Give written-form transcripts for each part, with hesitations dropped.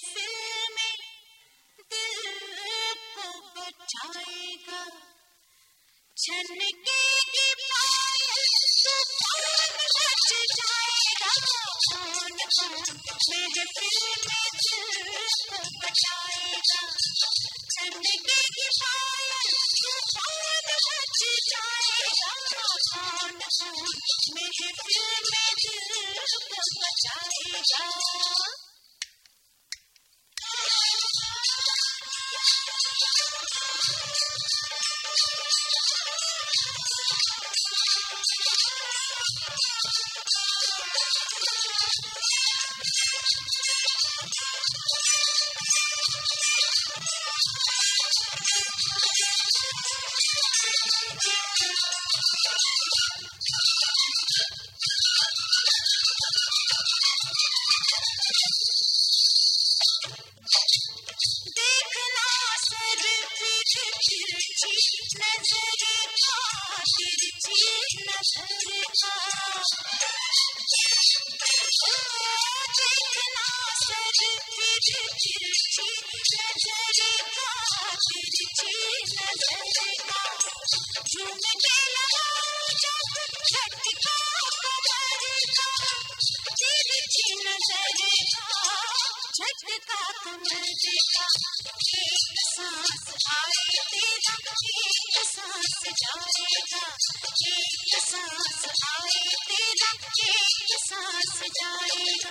महफिल में दिल को बचाएगा, छनकेगी पायल तूफान मच जाएगा। कौन कौन महफिल में दिल को बचाएगा, छनकेगी पायल तूफान मच जाएगा। कौन कौन महफिल में दिल को बचाएगा। झटका तुमको एक सांस आए तेरा, एक सांस जाएगा। एक सांस आए तेरा, एक सांस जाएगा।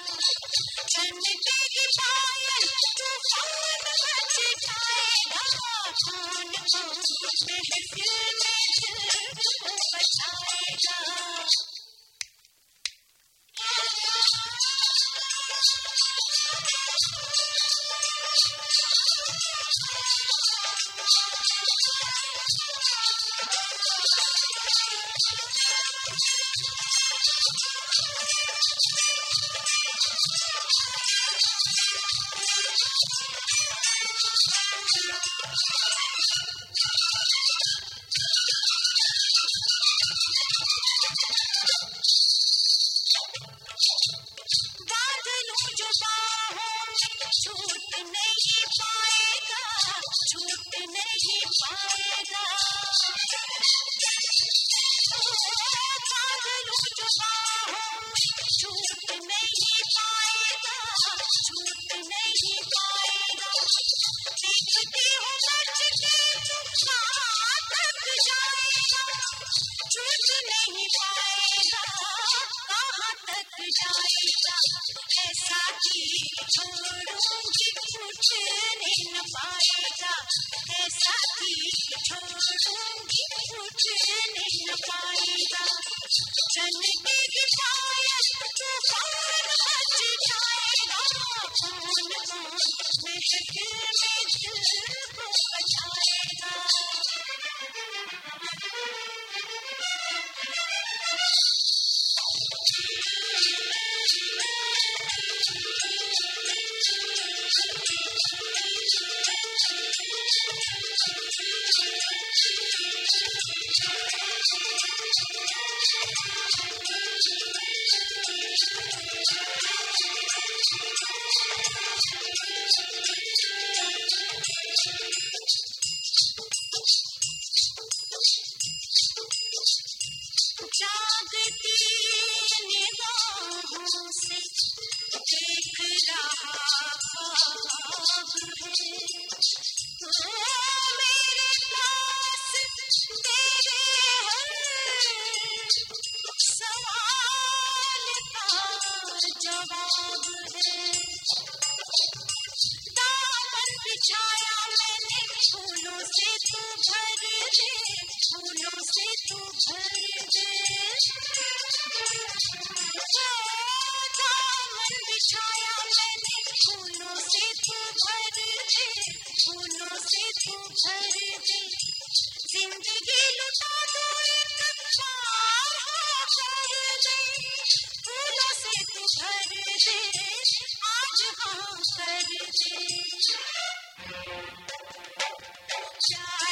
छनकेगी पायल तूफान मच जाएगा। कौन कौन महफिल में दिल को बचाएगा।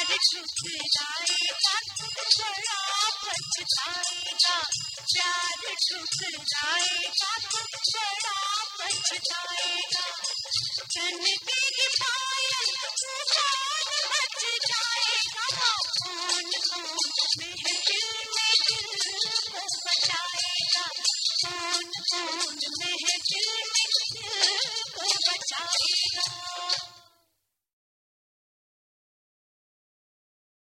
ठुकराएगा, बड़ा पछताएगा। प्यार ठुकराएगा तो बड़ा पछताएगा। चलती की पायल तूफान मच जाएगा। कौन कौन महफिल